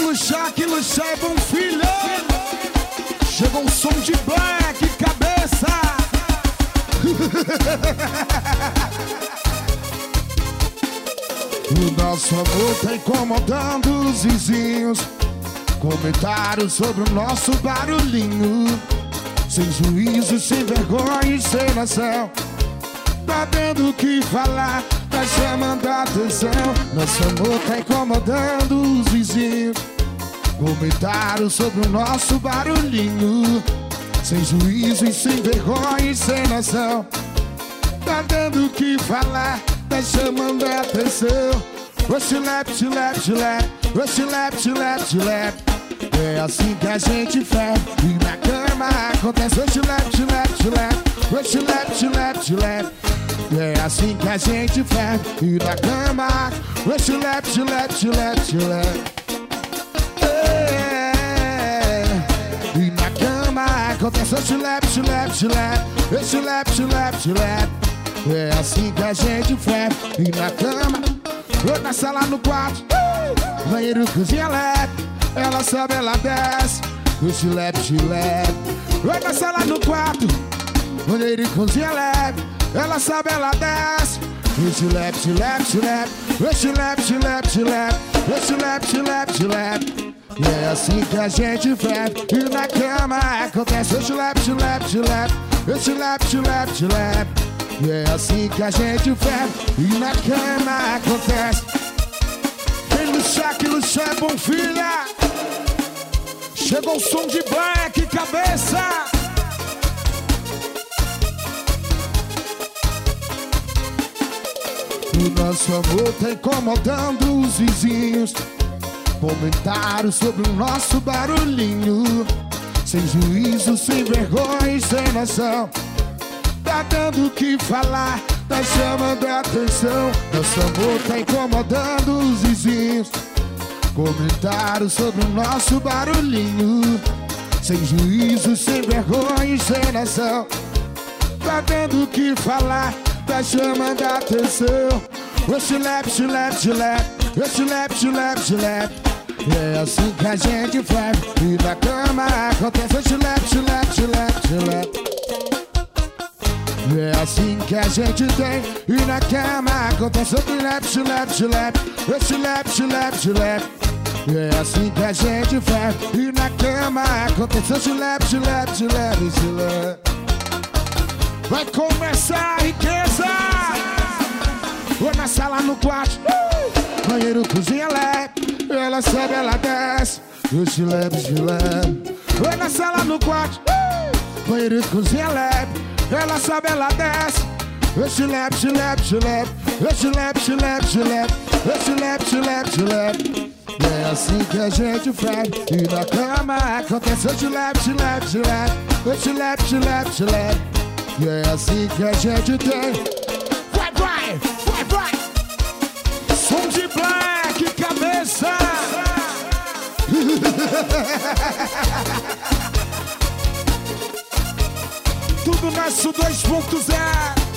que luxar é bom, filho. Chegou o som de Black, cabeça. O nosso amor tá incomodando os vizinhos. Comentários sobre o nosso barulhinho. Sem juízo, sem vergonha e sem noção. Tá tendo o que falar, tá chamando a atenção. Nosso amor tá incomodando os vizinhos. Comentários sobre o nosso barulhinho. Sem juízo e sem vergonha e sem noção. Tá dando o que falar, tá chamando a atenção. Chulep, chulep, chulep, chulep, chulep, chulep. É assim que a gente faz e na cama acontece. Chulep, chulep, chulep, chulep, chulep, chulep. É assim que a gente faz e na cama. Chulep, chulep, chulep, chulep. E na cama acontece chulep, chulep, chulep, chulep, chulep, chulep. É assim que a gente faz e na cama. Ou na sala, no quarto, banheiro, cozinha, leve. Ela sobe, ela desce, o chulep, chulep. Ou na sala, no quarto, banheiro, cozinha, leve. Ela sobe, ela desce, o chulep, chulep, chulep. O chulep, chulep, chulep, o chulep, chulep, chulep. É assim que a gente faz e na cama acontece o chulep, chulep, chulep, o chulep, chulep, chulep. É assim que a gente faz e na cama acontece. Quem luxar, que luxar é bom, filha. Chegou o som de Black, cabeça. O nosso amor tá incomodando os vizinhos. Comentários sobre o nosso barulhinho. Sem juízo, sem vergonha e sem noção. Tá dando o que falar, tá chamando a atenção. Nosso amor tá incomodando os vizinhos. Comentários sobre o nosso barulhinho. Sem juízo, sem vergonha e sem noção. Tá dando o que falar, tá chamando a atenção. O chulep, chulep, chulep, o chulep, chulep, chulep. É assim que a gente faz e na cama acontece o chulep, chulep, chulep, chulep. É assim que a gente tem e na cama acontece o chulep, chulep, chulep, o chulep, chulep, chulep. É assim que a gente faz e na cama acontece o chulep, chulep, chulep, chulep. Vai começar a riqueza. Ou na sala, no quarto, banheiro, cozinha, leve. Ela sobe, ela desce, o chulep, chulep. Ou na sala, no quarto, banheiro, cozinha, leve. Ela sobe, ela desce, o chulep, chulep, chulep. O chulep, chulep, chulep, o chulep, chulep, chulep. É assim que a gente faz e na cama acontece o chulep, chulep, chulep. O chulep, chulep, chulep. É assim que a gente tem. Vai, vai, vai, vai. Som de Black, cabeça. Tudo nosso 2.0.